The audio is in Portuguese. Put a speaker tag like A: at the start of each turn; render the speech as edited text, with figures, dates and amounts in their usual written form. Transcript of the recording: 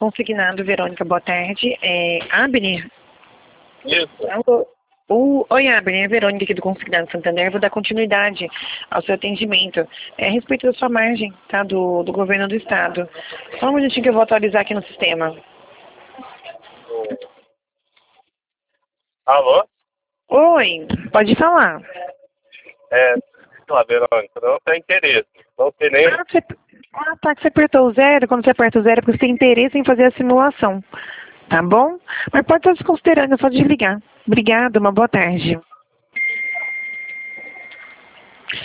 A: Consignado, Verônica, boa tarde. Abner?
B: Isso.
A: Oi, Abner, é Verônica aqui do Consignado Santander. Vou dar continuidade ao seu atendimento. A respeito da sua margem, tá? Do governo do estado. Só um minutinho que eu vou atualizar aqui no sistema.
B: Alô?
A: Oi, pode falar.
B: Verônica, não tem interesse. Não tem nem...
A: Tá, que você apertou o zero. Quando você aperta o zero é porque você tem interesse em fazer a simulação. Tá bom? Mas pode estar desconsiderando, é só desligar. Obrigada, uma boa tarde.